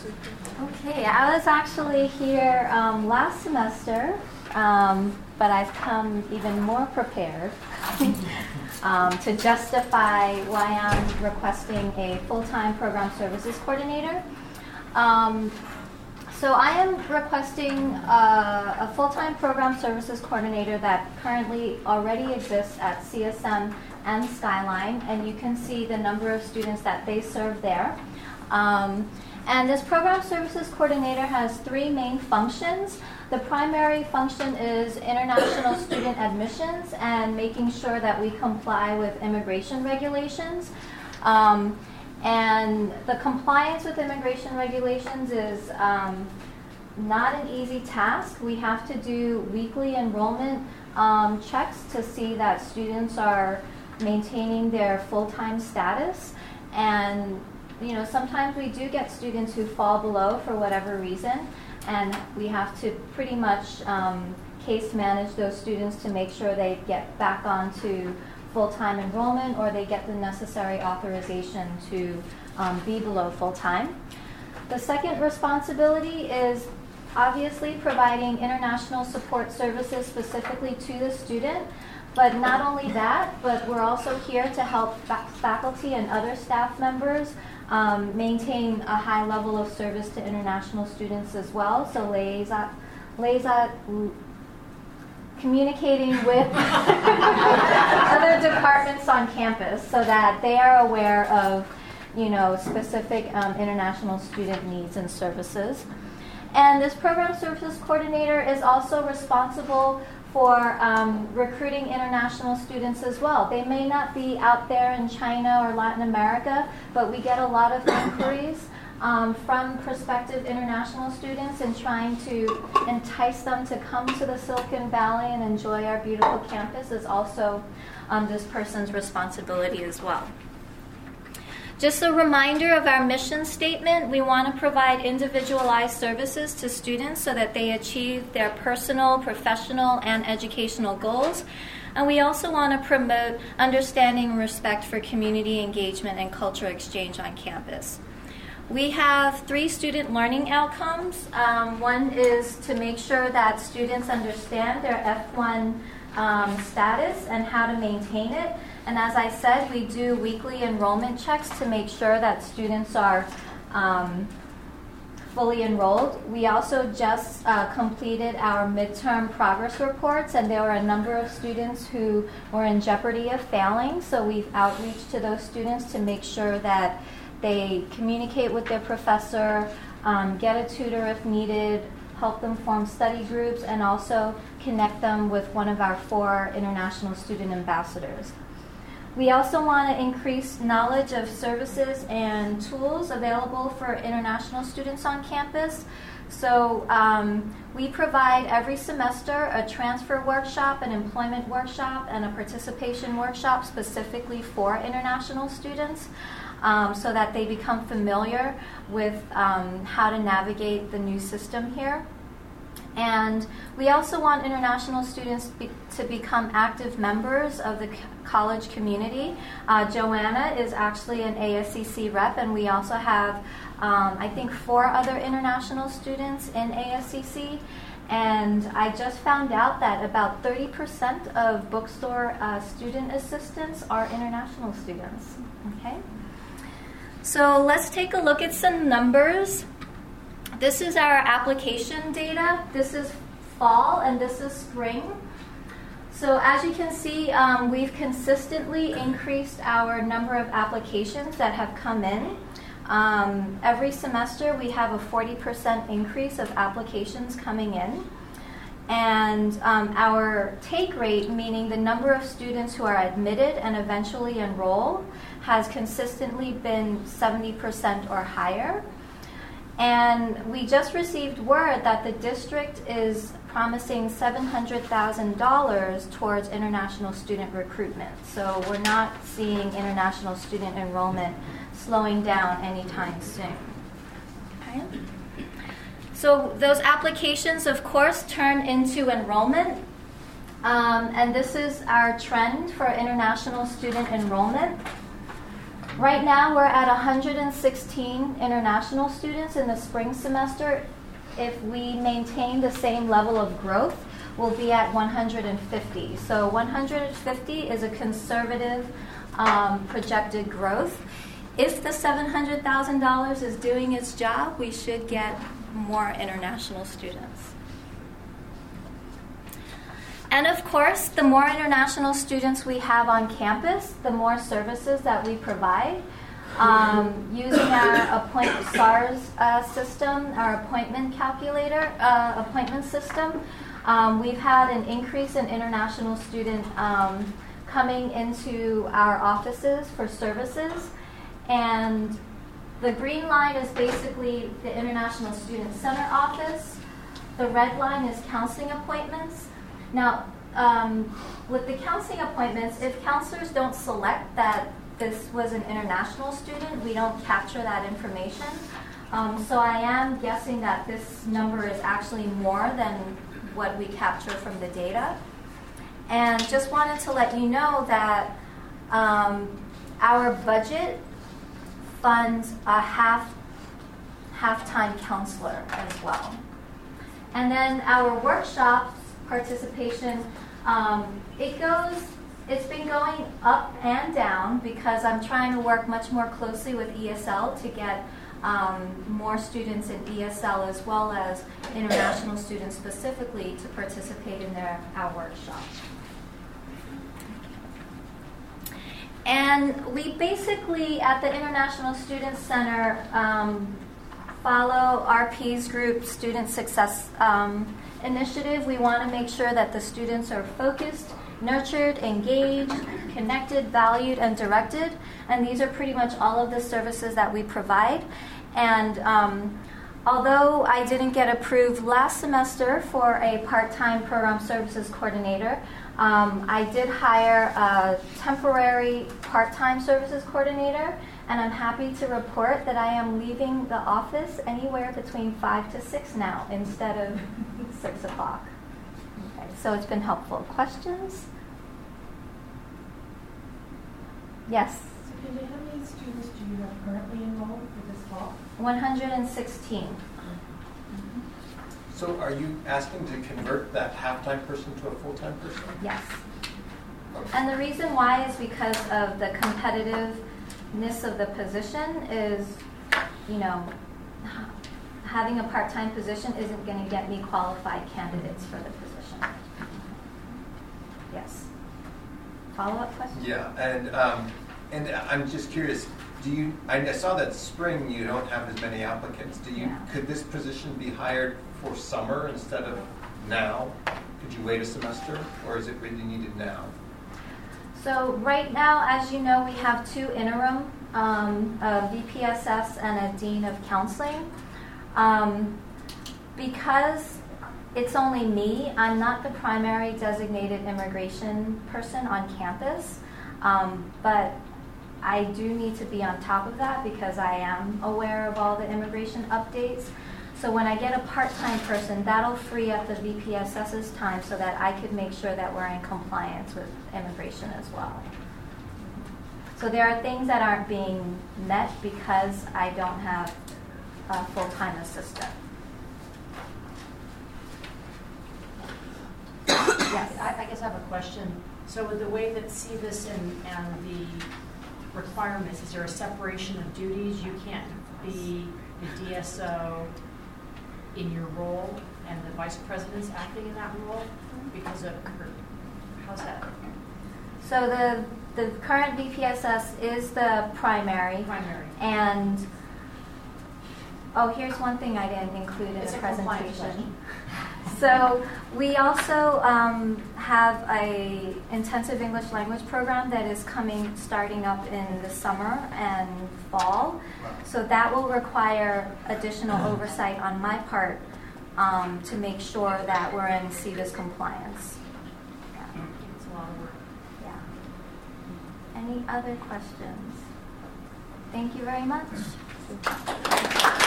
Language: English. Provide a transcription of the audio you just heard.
Okay, I was actually here last semester, but I've come even more prepared to justify why I'm requesting a full-time program services coordinator. So I am requesting a full-time program services coordinator that currently already exists at CSM and Skyline, and you can see the number of students that they serve there. And this program services coordinator has three main functions. The primary function is international student admissions and making sure that we comply with immigration regulations. And the compliance with immigration regulations is not an easy task. We have to do weekly enrollment checks to see that students are maintaining their full-time status. And sometimes we do get students who fall below for whatever reason, and we have to pretty much case manage those students to make sure they get back onto full-time enrollment or they get the necessary authorization to be below full-time. The second responsibility is obviously providing international support services specifically to the student. But not only that, but we're also here to help faculty and other staff members maintain a high level of service to international students as well. So communicating with other departments on campus so that they are aware of specific international student needs and services. And this program services coordinator is also responsible for recruiting international students as well. They may not be out there in China or Latin America, but we get a lot of inquiries from prospective international students and trying to entice them to come to the Silicon Valley and enjoy our beautiful campus is also this person's responsibility as well. Just a reminder of our mission statement. We want to provide individualized services to students so that they achieve their personal, professional, and educational goals. And we also want to promote understanding and respect for community engagement and cultural exchange on campus. We have 3 student learning outcomes. One is to make sure that students understand their F1 status and how to maintain it. And as I said, we do weekly enrollment checks to make sure that students are fully enrolled. We also just completed our midterm progress reports, and there were a number of students who were in jeopardy of failing. So we've outreached to those students to make sure that they communicate with their professor, get a tutor if needed, help them form study groups, and also connect them with one of our 4 international student ambassadors. We also want to increase knowledge of services and tools available for international students on campus. So we provide every semester a transfer workshop, an employment workshop, and a participation workshop specifically for international students so that they become familiar with how to navigate the new system here. And we also want international students to become active members of the college community. Joanna is actually an ASCC rep, and we also have, I think, 4 other international students in ASCC. And I just found out that about 30% of bookstore student assistants are international students. Okay? So let's take a look at some numbers. This is our application data. This is fall and this is spring. So as you can see, we've consistently increased our number of applications that have come in. Every semester we have a 40% increase of applications coming in. And our take rate, meaning the number of students who are admitted and eventually enroll, has consistently been 70% or higher. And we just received word that the district is promising $700,000 towards international student recruitment. So we're not seeing international student enrollment slowing down anytime soon. Okay. So those applications, of course, turn into enrollment. And this is our trend for international student enrollment. Right now, we're at 116 international students in the spring semester. If we maintain the same level of growth, we'll be at 150. So 150 is a conservative projected growth. If the $700,000 is doing its job, we should get more international students. And of course, the more international students we have on campus, the more services that we provide. Using our SARS system, our appointment calculator, appointment system, we've had an increase in international students coming into our offices for services. And the green line is basically the International Student Center office. The red line is counseling appointments. Now, with the counseling appointments, if counselors don't select that this was an international student, we don't capture that information. So I am guessing that this number is actually more than what we capture from the data. And just wanted to let you know that our budget funds a half-time counselor as well. And then our workshops participation, it's been going up and down because I'm trying to work much more closely with ESL to get more students in ESL as well as international students specifically to participate in our workshops. And we basically, at the International Student Center, follow RP's group Student Success Initiative. We want to make sure that the students are focused, nurtured, engaged, connected, valued, and directed. And these are pretty much all of the services that we provide. And although I didn't get approved last semester for a part-time program services coordinator, I did hire a temporary part-time services coordinator, and I'm happy to report that I am leaving the office anywhere between 5 to 6 now instead of 6 o'clock. Okay, so it's been helpful. Questions? Yes? So Pinda, how many students do you have currently enrolled for this fall? 116. So are you asking to convert that half-time person to a full-time person? Yes. And the reason why is because of the competitiveness of the position is, you know, having a part-time position isn't going to get me qualified candidates for the position. Yes. Follow-up question? Yeah, and I'm just curious, I saw that spring you don't have as many applicants. Could this position be hired for summer instead of now? Could you wait a semester, or is it really needed now? So right now, as you know, we have 2 interim, a VPSS and a Dean of Counseling. Because it's only me, I'm not the primary designated immigration person on campus, but I do need to be on top of that because I am aware of all the immigration updates. So when I get a part-time person, that'll free up the VPSS's time so that I could make sure that we're in compliance with immigration as well. So there are things that aren't being met because I don't have a full-time assistant. Yes. I guess I have a question. So with the way that CVIS and the requirements, is there a separation of duties? You can't be the DSO in your role and the vice president's acting in that role because of, how's that? So the current VPSS is the primary. And here's one thing I didn't include in the presentation. So we also have a intensive English language program that is starting up in the summer and fall. So that will require additional oversight on my part to make sure that we're in CVIS compliance. Yeah. It's a lot of work. Yeah. Any other questions? Thank you very much.